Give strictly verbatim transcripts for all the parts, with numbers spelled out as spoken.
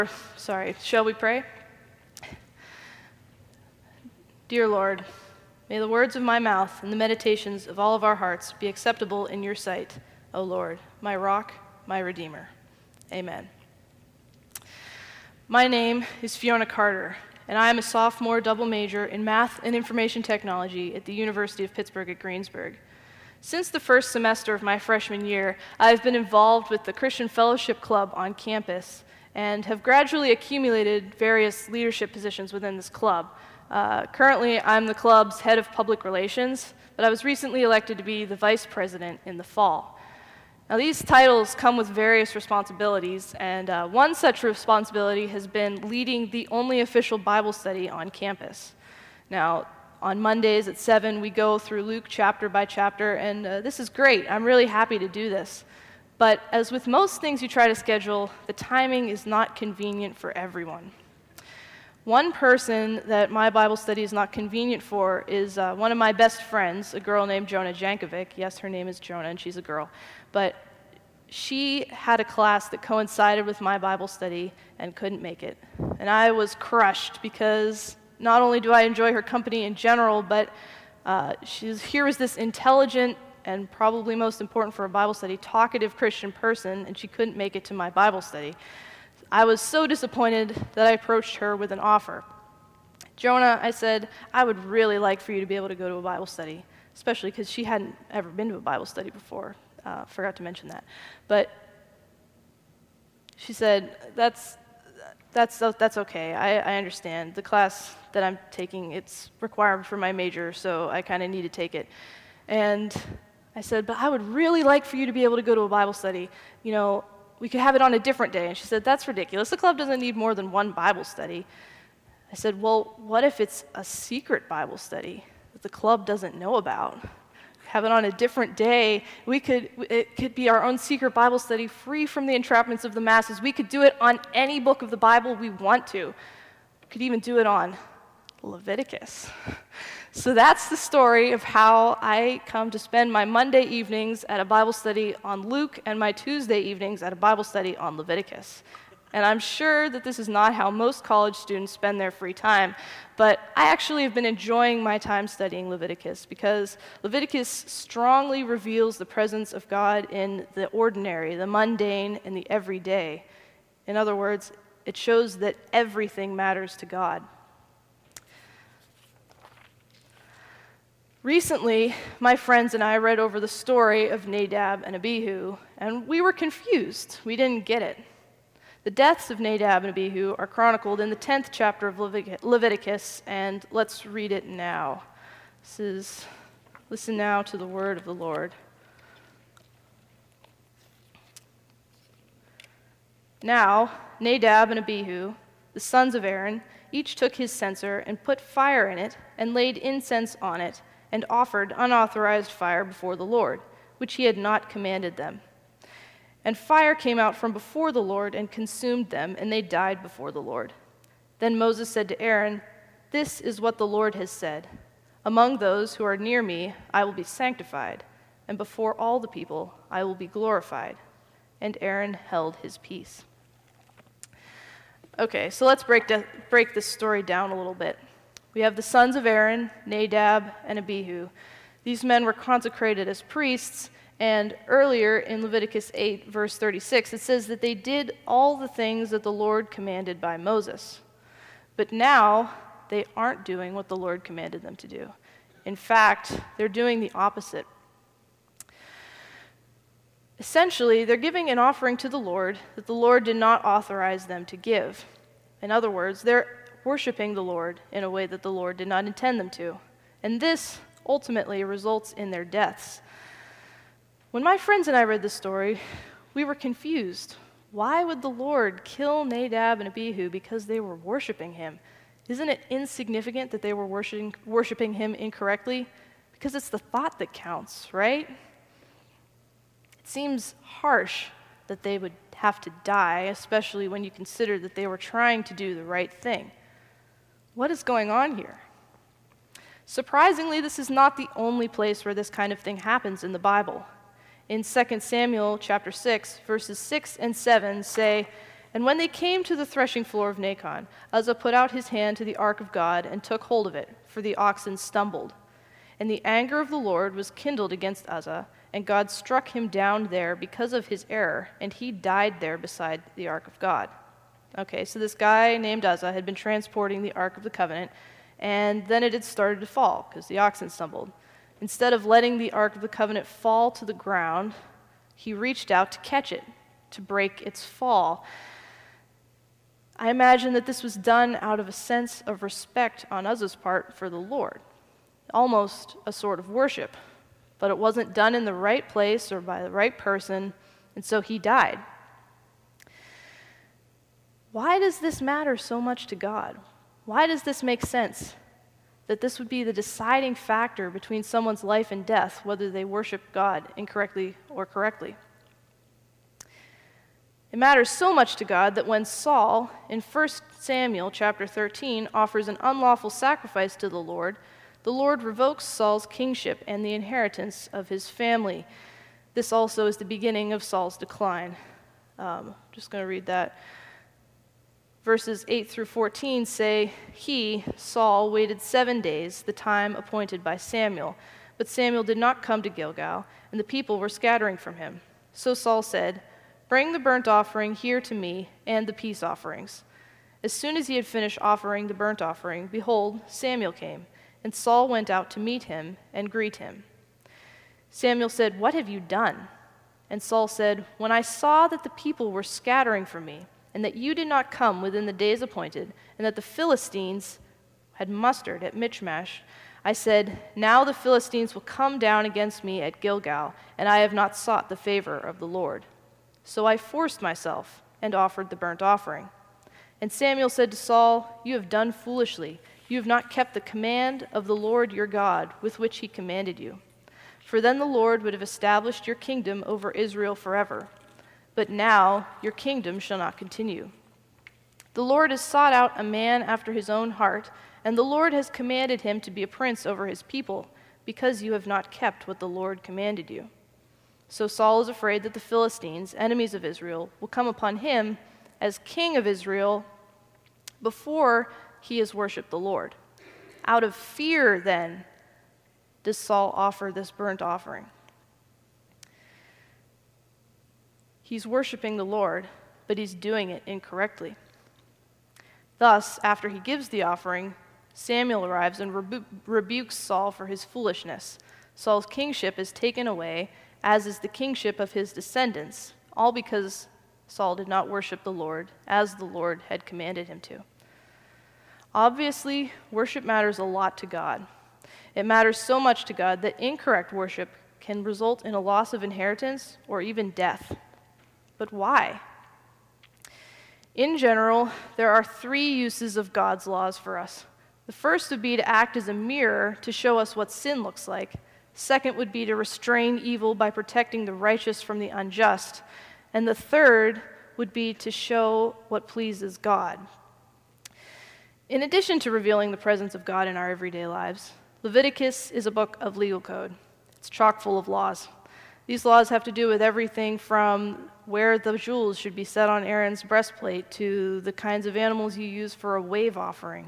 Sorry, shall we pray? Dear Lord, may the words of my mouth and the meditations of all of our hearts be acceptable in your sight, O Lord, my rock, my redeemer. Amen. My name is Fiona Carter, and I am a sophomore double major in math and information technology at the University of Pittsburgh at Greensburg. Since the first semester of my freshman year, I've been involved with the Christian Fellowship Club on campus and have gradually accumulated various leadership positions within this club. Uh, currently, I'm the club's head of public relations, but I was recently elected to be the vice president in the fall. Now, these titles come with various responsibilities, and uh, one such responsibility has been leading the only official Bible study on campus. Now, on Mondays at seven, we go through Luke chapter by chapter, and uh, this is great. I'm really happy to do this. But as with most things you try to schedule, the timing is not convenient for everyone. One person that my Bible study is not convenient for is uh, one of my best friends, a girl named Jonah Jankovic. Yes, her name is Jonah, and she's a girl. But she had a class that coincided with my Bible study and couldn't make it. And I was crushed because not only do I enjoy her company in general, but uh, she's, here was this intelligent and probably most important for a Bible study, talkative Christian person, and she couldn't make it to my Bible study. I was so disappointed that I approached her with an offer. Jonah, I said, I would really like for you to be able to go to a Bible study, especially because she hadn't ever been to a Bible study before. Uh, forgot to mention that. But she said, that's, that's, that's okay. I, I understand. The class that I'm taking, it's required for my major, so I kind of need to take it. And I said, but I would really like for you to be able to go to a Bible study. You know, we could have it on a different day. And she said, that's ridiculous. The club doesn't need more than one Bible study. I said, well, what if it's a secret Bible study that the club doesn't know about? Have it on a different day. We could, it could be our own secret Bible study, free from the entrapments of the masses. We could do it on any book of the Bible we want to. We could even do it on Leviticus. So that's the story of how I come to spend my Monday evenings at a Bible study on Luke and my Tuesday evenings at a Bible study on Leviticus. And I'm sure that this is not how most college students spend their free time, but I actually have been enjoying my time studying Leviticus because Leviticus strongly reveals the presence of God in the ordinary, the mundane, and the everyday. In other words, it shows that everything matters to God. Recently, my friends and I read over the story of Nadab and Abihu, and we were confused. We didn't get it. The deaths of Nadab and Abihu are chronicled in the tenth chapter of Leviticus, and let's read it now. This is, listen now to the word of the Lord. Now, Nadab and Abihu, the sons of Aaron, each took his censer and put fire in it and laid incense on it, and offered unauthorized fire before the Lord, which he had not commanded them. And fire came out from before the Lord and consumed them, and they died before the Lord. Then Moses said to Aaron, "This is what the Lord has said. Among those who are near me I will be sanctified, and before all the people I will be glorified." And Aaron held his peace. Okay, so let's break, de- break this story down a little bit. We have the sons of Aaron, Nadab, and Abihu. These men were consecrated as priests, and earlier in Leviticus eight, verse thirty-six, it says that they did all the things that the Lord commanded by Moses. But now, they aren't doing what the Lord commanded them to do. In fact, they're doing the opposite. Essentially, they're giving an offering to the Lord that the Lord did not authorize them to give. In other words, they're worshiping the Lord in a way that the Lord did not intend them to. And this ultimately results in their deaths. When my friends and I read this story, we were confused. Why would the Lord kill Nadab and Abihu because they were worshiping him? Isn't it insignificant that they were worshiping, worshiping him incorrectly? Because it's the thought that counts, right? It seems harsh that they would have to die, especially when you consider that they were trying to do the right thing. What is going on here? Surprisingly, this is not the only place where this kind of thing happens in the Bible. In Second Samuel chapter six, verses six and seven say, And when they came to the threshing floor of Nacon, Uzzah put out his hand to the ark of God and took hold of it, for the oxen stumbled. And the anger of the Lord was kindled against Uzzah, and God struck him down there because of his error, and he died there beside the ark of God. Okay, so this guy named Uzzah had been transporting the Ark of the Covenant, and then it had started to fall because the oxen stumbled. Instead of letting the Ark of the Covenant fall to the ground, he reached out to catch it, to break its fall. I imagine that this was done out of a sense of respect on Uzzah's part for the Lord, almost a sort of worship, but it wasn't done in the right place or by the right person, and so he died. Why does this matter so much to God? Why does this make sense? That this would be the deciding factor between someone's life and death, whether they worship God incorrectly or correctly. It matters so much to God that when Saul, in First Samuel chapter thirteen, offers an unlawful sacrifice to the Lord, the Lord revokes Saul's kingship and the inheritance of his family. This also is the beginning of Saul's decline. Um, just going to read that. Verses eight through fourteen say, He, Saul, waited seven days, the time appointed by Samuel. But Samuel did not come to Gilgal, and the people were scattering from him. So Saul said, Bring the burnt offering here to me, and the peace offerings. As soon as he had finished offering the burnt offering, behold, Samuel came, and Saul went out to meet him and greet him. Samuel said, What have you done? And Saul said, When I saw that the people were scattering from me, and that you did not come within the days appointed, and that the Philistines had mustered at Michmash, I said, Now the Philistines will come down against me at Gilgal, and I have not sought the favor of the Lord. So I forced myself and offered the burnt offering. And Samuel said to Saul, You have done foolishly. You have not kept the command of the Lord your God with which he commanded you. For then the Lord would have established your kingdom over Israel forever. But now your kingdom shall not continue. The Lord has sought out a man after his own heart, and the Lord has commanded him to be a prince over his people, because you have not kept what the Lord commanded you. So Saul is afraid that the Philistines, enemies of Israel, will come upon him as king of Israel before he has worshipped the Lord. Out of fear, then, does Saul offer this burnt offering. He's worshiping the Lord, but he's doing it incorrectly. Thus, after he gives the offering, Samuel arrives and rebu- rebukes Saul for his foolishness. Saul's kingship is taken away, as is the kingship of his descendants, all because Saul did not worship the Lord as the Lord had commanded him to. Obviously, worship matters a lot to God. It matters so much to God that incorrect worship can result in a loss of inheritance or even death. But why? In general, there are three uses of God's laws for us. The first would be to act as a mirror to show us what sin looks like. Second would be to restrain evil by protecting the righteous from the unjust. And the third would be to show what pleases God. In addition to revealing the presence of God in our everyday lives, Leviticus is a book of legal code. It's chock full of laws. These laws have to do with everything from where the jewels should be set on Aaron's breastplate to the kinds of animals you use for a wave offering.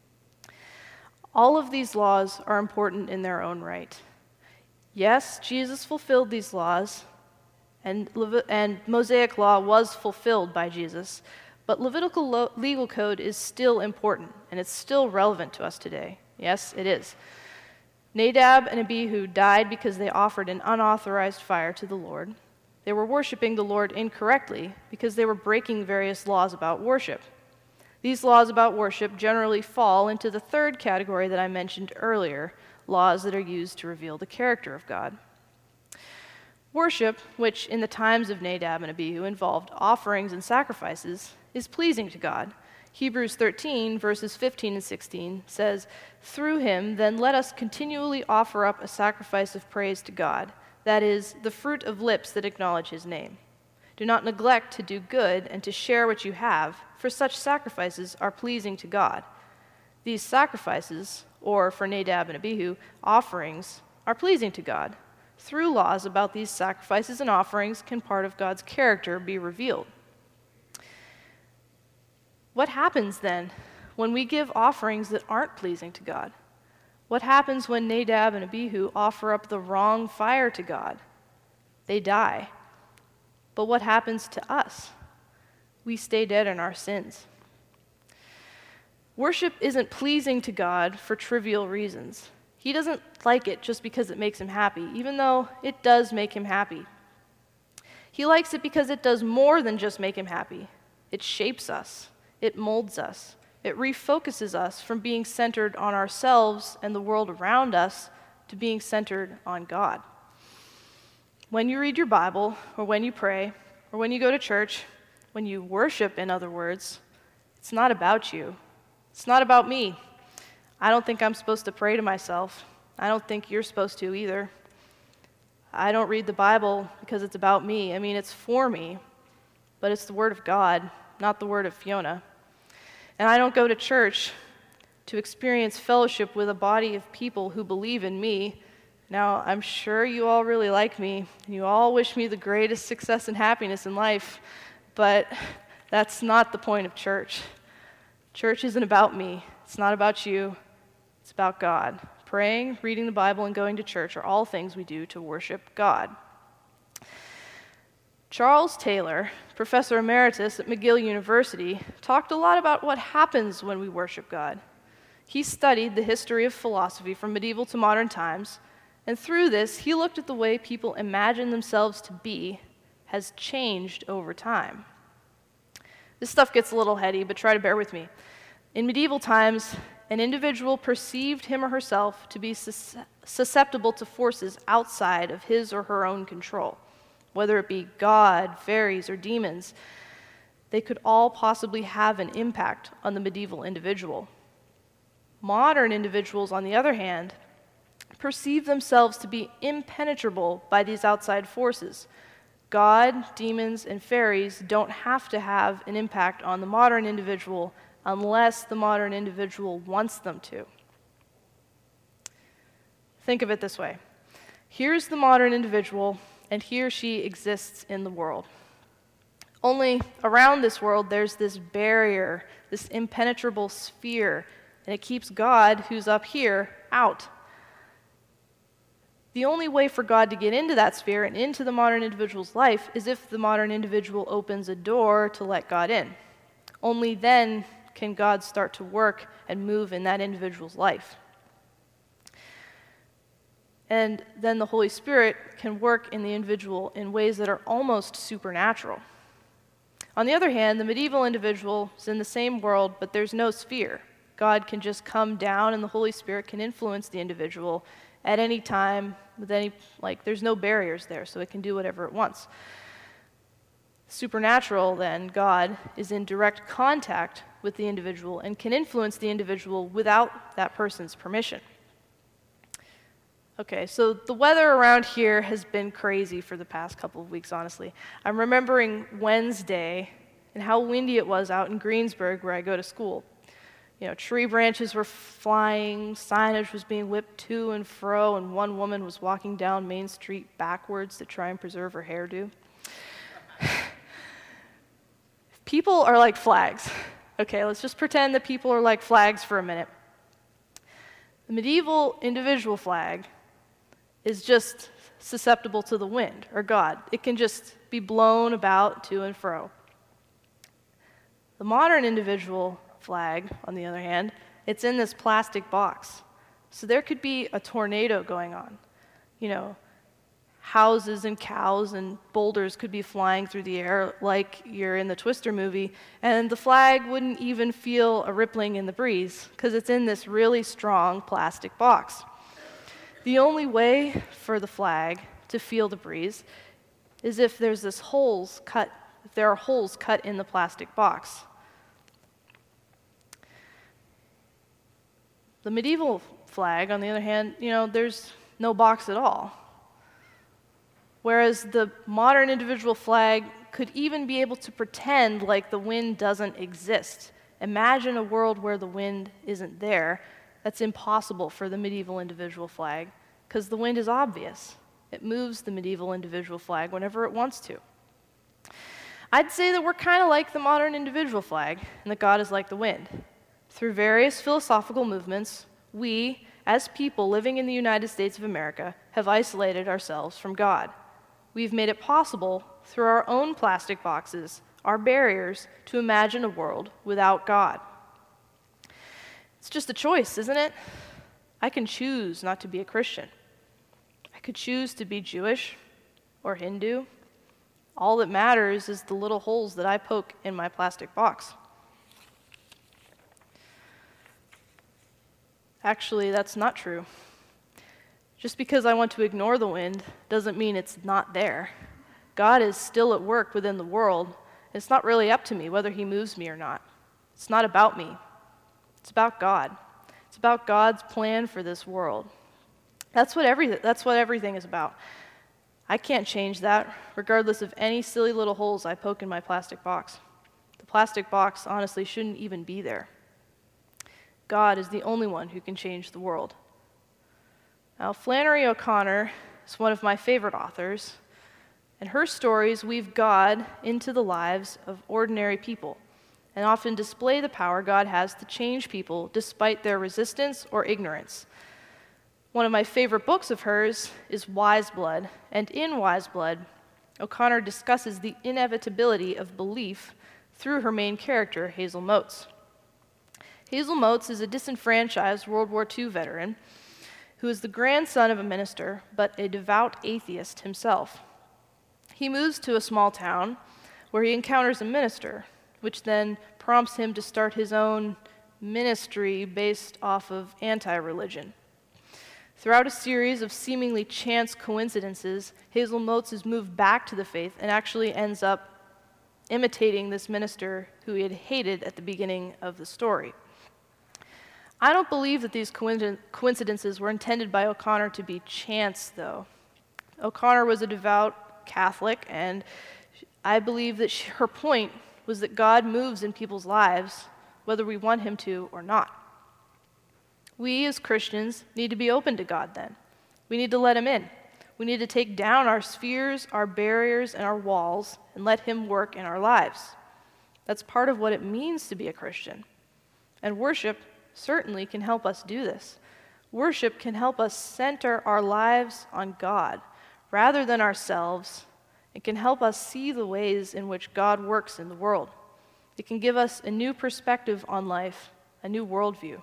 All of these laws are important in their own right. Yes, Jesus fulfilled these laws, and, Levi- and Mosaic law was fulfilled by Jesus, but Levitical lo- legal code is still important, and it's still relevant to us today. Yes, it is. Nadab and Abihu died because they offered an unauthorized fire to the Lord. They were worshiping the Lord incorrectly because they were breaking various laws about worship. These laws about worship generally fall into the third category that I mentioned earlier, laws that are used to reveal the character of God. Worship, which in the times of Nadab and Abihu involved offerings and sacrifices, is pleasing to God. Hebrews thirteen, verses fifteen and sixteen says, Through him, then let us continually offer up a sacrifice of praise to God, that is, the fruit of lips that acknowledge his name. Do not neglect to do good and to share what you have, for such sacrifices are pleasing to God. These sacrifices, or for Nadab and Abihu, offerings, are pleasing to God. Through laws about these sacrifices and offerings can part of God's character be revealed. What happens then when we give offerings that aren't pleasing to God? What happens when Nadab and Abihu offer up the wrong fire to God? They die. But what happens to us? We stay dead in our sins. Worship isn't pleasing to God for trivial reasons. He doesn't like it just because it makes him happy, even though it does make him happy. He likes it because it does more than just make him happy. It shapes us. It molds us. It refocuses us from being centered on ourselves and the world around us to being centered on God. When you read your Bible, or when you pray, or when you go to church, when you worship, in other words, it's not about you. It's not about me. I don't think I'm supposed to pray to myself. I don't think you're supposed to either. I don't read the Bible because it's about me. I mean, it's for me, but it's the Word of God, not the word of Fiona. And I don't go to church to experience fellowship with a body of people who believe in me. Now, I'm sure you all really like me, and you all wish me the greatest success and happiness in life, but that's not the point of church. Church isn't about me. It's not about you. It's about God. Praying, reading the Bible, and going to church are all things we do to worship God. Charles Taylor, professor emeritus at McGill University, talked a lot about what happens when we worship God. He studied the history of philosophy from medieval to modern times, and through this, he looked at the way people imagine themselves to be has changed over time. This stuff gets a little heady, but try to bear with me. In medieval times, an individual perceived him or herself to be sus- susceptible to forces outside of his or her own control. Whether it be God, fairies, or demons, they could all possibly have an impact on the medieval individual. Modern individuals, on the other hand, perceive themselves to be impenetrable by these outside forces. God, demons, and fairies don't have to have an impact on the modern individual unless the modern individual wants them to. Think of it this way. Here's the modern individual, and he or she exists in the world. Only around this world, there's this barrier, this impenetrable sphere, and it keeps God, who's up here, out. The only way for God to get into that sphere and into the modern individual's life is if the modern individual opens a door to let God in. Only then can God start to work and move in that individual's life. And then the Holy Spirit can work in the individual in ways that are almost supernatural. On the other hand, the medieval individual is in the same world, but there's no sphere. God can just come down, and the Holy Spirit can influence the individual at any time, with any, like, there's no barriers there, so it can do whatever it wants. Supernatural, then, God is in direct contact with the individual and can influence the individual without that person's permission. Okay, so the weather around here has been crazy for the past couple of weeks, honestly. I'm remembering Wednesday and how windy it was out in Greensburg, where I go to school. You know, tree branches were flying, signage was being whipped to and fro, and one woman was walking down Main Street backwards to try and preserve her hairdo. People are like flags. Okay, let's just pretend that people are like flags for a minute. The medieval individual flag is just susceptible to the wind, or God. It can just be blown about to and fro. The modern individual flag, on the other hand, it's in this plastic box. So there could be a tornado going on. You know, houses and cows and boulders could be flying through the air like you're in the Twister movie, and the flag wouldn't even feel a rippling in the breeze because it's in this really strong plastic box. The only way for the flag to feel the breeze is if there's this holes cut, if there are holes cut in the plastic box. The medieval flag, on the other hand, you know, there's no box at all. Whereas the modern individual flag could even be able to pretend like the wind doesn't exist. Imagine a world where the wind isn't there. That's impossible for the medieval individual flag, because the wind is obvious. It moves the medieval individual flag whenever it wants to. I'd say that we're kind of like the modern individual flag, and that God is like the wind. Through various philosophical movements, we, as people living in the United States of America, have isolated ourselves from God. We've made it possible, through our own plastic boxes, our barriers, to imagine a world without God. It's just a choice, isn't it? I can choose not to be a Christian. I could choose to be Jewish or Hindu. All that matters is the little holes that I poke in my plastic box. Actually, that's not true. Just because I want to ignore the wind doesn't mean it's not there. God is still at work within the world. It's not really up to me whether he moves me or not. It's not about me. It's about God. It's about God's plan for this world. That's what every, that's what everything is about. I can't change that, regardless of any silly little holes I poke in my plastic box. The plastic box, honestly, shouldn't even be there. God is the only one who can change the world. Now, Flannery O'Connor is one of my favorite authors, and her stories weave God into the lives of ordinary people and often display the power God has to change people despite their resistance or ignorance. One of my favorite books of hers is Wise Blood, and in Wise Blood, O'Connor discusses the inevitability of belief through her main character, Hazel Motes. Hazel Motes is a disenfranchised World War Two veteran who is the grandson of a minister, but a devout atheist himself. He moves to a small town where he encounters a minister, which then prompts him to start his own ministry based off of anti-religion. Throughout a series of seemingly chance coincidences, Hazel Motes is moved back to the faith and actually ends up imitating this minister who he had hated at the beginning of the story. I don't believe that these coincidences were intended by O'Connor to be chance, though. O'Connor was a devout Catholic, and I believe that she, her point was that God moves in people's lives, whether we want him to or not. We, as Christians, need to be open to God then. We need to let him in. We need to take down our spheres, our barriers, and our walls, and let him work in our lives. That's part of what it means to be a Christian. And worship certainly can help us do this. Worship can help us center our lives on God rather than ourselves. It can help us see the ways in which God works in the world. It can give us a new perspective on life, a new worldview.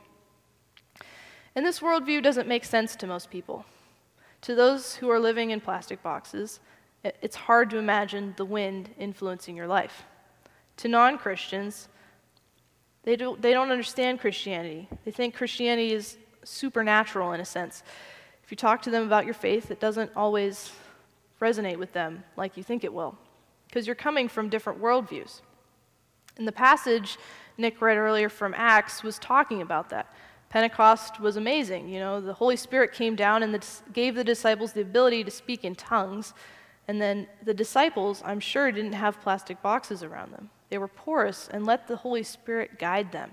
And this worldview doesn't make sense to most people. To those who are living in plastic boxes, it's hard to imagine the wind influencing your life. To non-Christians, they don't, they don't understand Christianity. They think Christianity is supernatural in a sense. If you talk to them about your faith, it doesn't always resonate with them like you think it will, because you're coming from different worldviews. And the passage Nick read earlier from Acts was talking about that. Pentecost was amazing. You know, the Holy Spirit came down and the, gave the disciples the ability to speak in tongues, and then the disciples, I'm sure, didn't have plastic boxes around them. They were porous and let the Holy Spirit guide them.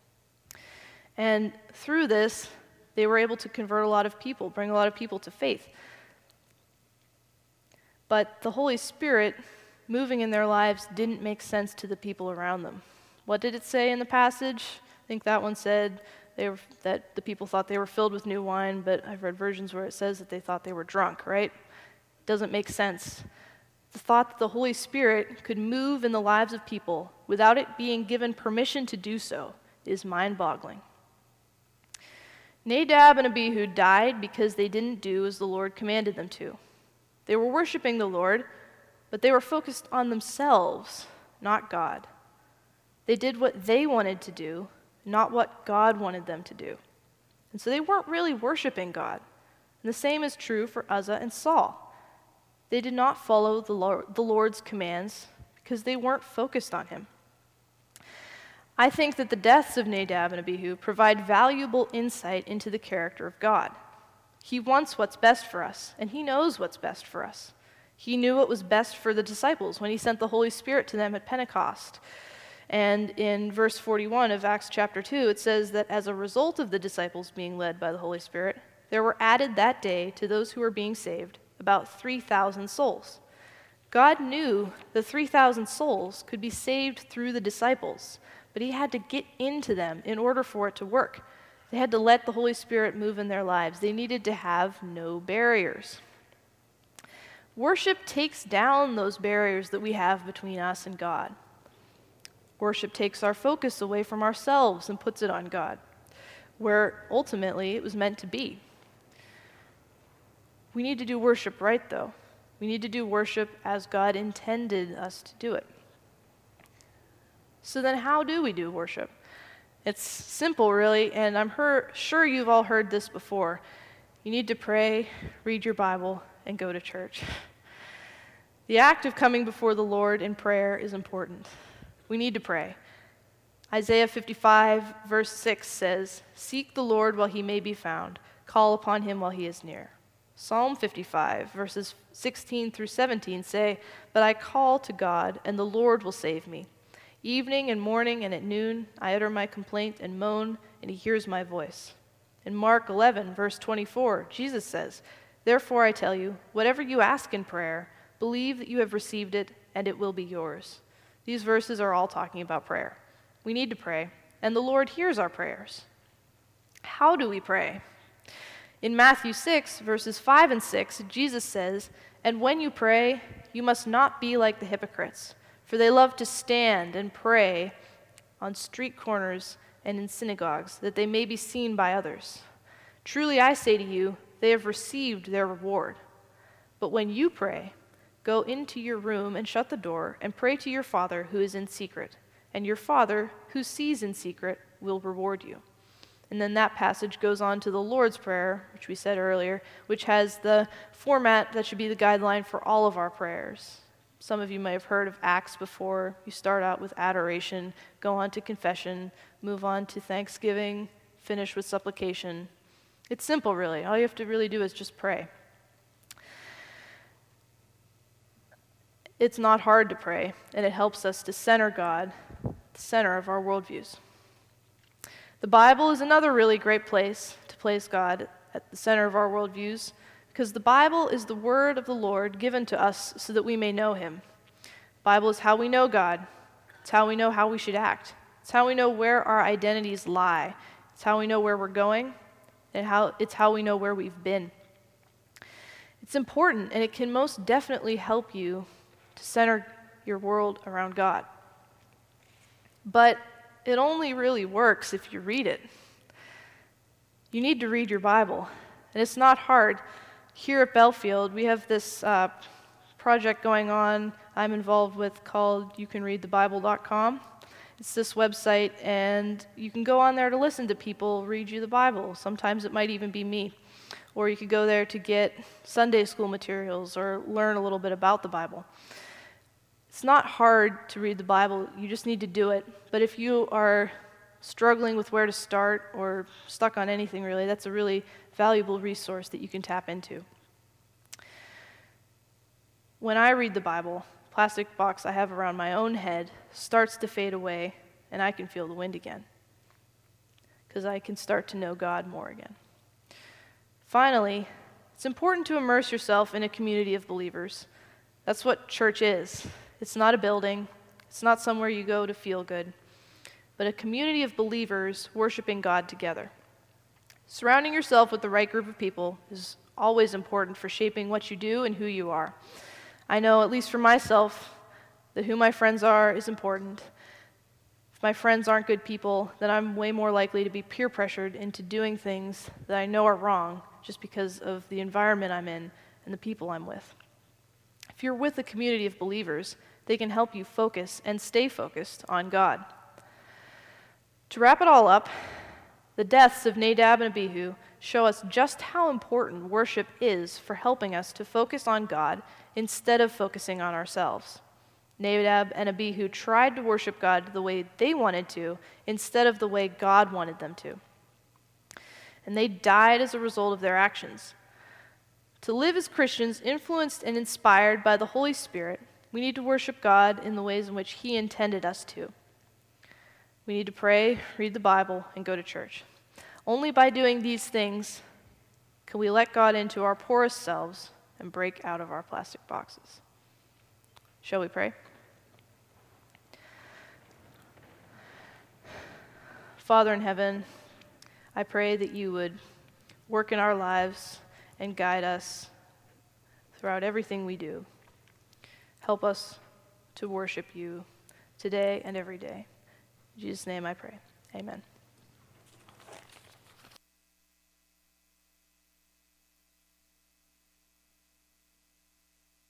And through this, they were able to convert a lot of people, bring a lot of people to faith. But the Holy Spirit moving in their lives didn't make sense to the people around them. What did it say in the passage? I think that one said they were, that the people thought they were filled with new wine, but I've read versions where it says that they thought they were drunk, right? It doesn't make sense. The thought that the Holy Spirit could move in the lives of people without it being given permission to do so is mind-boggling. Nadab and Abihu died because they didn't do as the Lord commanded them to. They were worshiping the Lord, but they were focused on themselves, not God. They did what they wanted to do, not what God wanted them to do. And so they weren't really worshiping God. And the same is true for Uzzah and Saul. They did not follow the Lord, the Lord's commands because they weren't focused on him. I think that the deaths of Nadab and Abihu provide valuable insight into the character of God. He wants what's best for us, and he knows what's best for us. He knew what was best for the disciples when he sent the Holy Spirit to them at Pentecost. And in verse forty-one of Acts chapter two, it says that as a result of the disciples being led by the Holy Spirit, there were added that day to those who were being saved about three thousand souls. God knew the three thousand souls could be saved through the disciples, but he had to get into them in order for it to work. They had to let the Holy Spirit move in their lives. They needed to have no barriers. Worship takes down those barriers that we have between us and God. Worship takes our focus away from ourselves and puts it on God, where ultimately it was meant to be. We need to do worship right, though. We need to do worship as God intended us to do it. So then how do we do worship? It's simple, really, and I'm her- sure you've all heard this before. You need to pray, read your Bible, and go to church. The act of coming before the Lord in prayer is important. We need to pray. Isaiah fifty-five, verse six says, "Seek the Lord while he may be found. Call upon him while he is near." Psalm fifty-five, verses sixteen through seventeen say, "But I call to God, and the Lord will save me. Evening and morning and at noon I utter my complaint and moan, and he hears my voice." In Mark eleven, verse twenty-four, Jesus says, "Therefore I tell you, whatever you ask in prayer, believe that you have received it, and it will be yours." These verses are all talking about prayer. We need to pray, and the Lord hears our prayers. How do we pray? In Matthew six, verses five and six, Jesus says, "And when you pray, you must not be like the hypocrites, for they love to stand and pray on street corners and in synagogues, that they may be seen by others. Truly I say to you, they have received their reward. But when you pray, go into your room and shut the door and pray to your Father who is in secret, and your Father who sees in secret will reward you." And then that passage goes on to the Lord's Prayer, which we said earlier, which has the format that should be the guideline for all of our prayers. Some of you may have heard of Acts before. You start out with adoration, go on to confession, move on to thanksgiving, finish with supplication. It's simple, really. All you have to really do is just pray. It's not hard to pray, and it helps us to center God, the center of our worldviews. The Bible is another really great place to place God at the center of our worldviews, because the Bible is the word of the Lord given to us so that we may know him. The Bible is how we know God. It's how we know how we should act. It's how we know where our identities lie. It's how we know where we're going, and how it's how we know where we've been. It's important, and it can most definitely help you to center your world around God. But it only really works if you read it. You need to read your Bible, and it's not hard. Here at Belfield, we have this uh, project going on I'm involved with called you can read the bible dot com. It's this website, and you can go on there to listen to people read you the Bible. Sometimes it might even be me. Or you could go there to get Sunday school materials or learn a little bit about the Bible. It's not hard to read the Bible, you just need to do it. But if you are struggling with where to start or stuck on anything really, that's a really valuable resource that you can tap into. When I read the Bible, the plastic box I have around my own head starts to fade away, and I can feel the wind again, because I can start to know God more again. Finally, it's important to immerse yourself in a community of believers. That's what church is. It's not a building. It's not somewhere you go to feel good, but a community of believers worshiping God together. Surrounding yourself with the right group of people is always important for shaping what you do and who you are. I know, at least for myself, that who my friends are is important. If my friends aren't good people, then I'm way more likely to be peer pressured into doing things that I know are wrong just because of the environment I'm in and the people I'm with. If you're with a community of believers, they can help you focus and stay focused on God. To wrap it all up, the deaths of Nadab and Abihu show us just how important worship is for helping us to focus on God instead of focusing on ourselves. Nadab and Abihu tried to worship God the way they wanted to instead of the way God wanted them to. And they died as a result of their actions. To live as Christians influenced and inspired by the Holy Spirit, we need to worship God in the ways in which He intended us to. We need to pray, read the Bible, and go to church. Only by doing these things can we let God into our poorest selves and break out of our plastic boxes. Shall we pray? Father in heaven, I pray that you would work in our lives and guide us throughout everything we do. Help us to worship you today and every day. In Jesus' name I pray. Amen.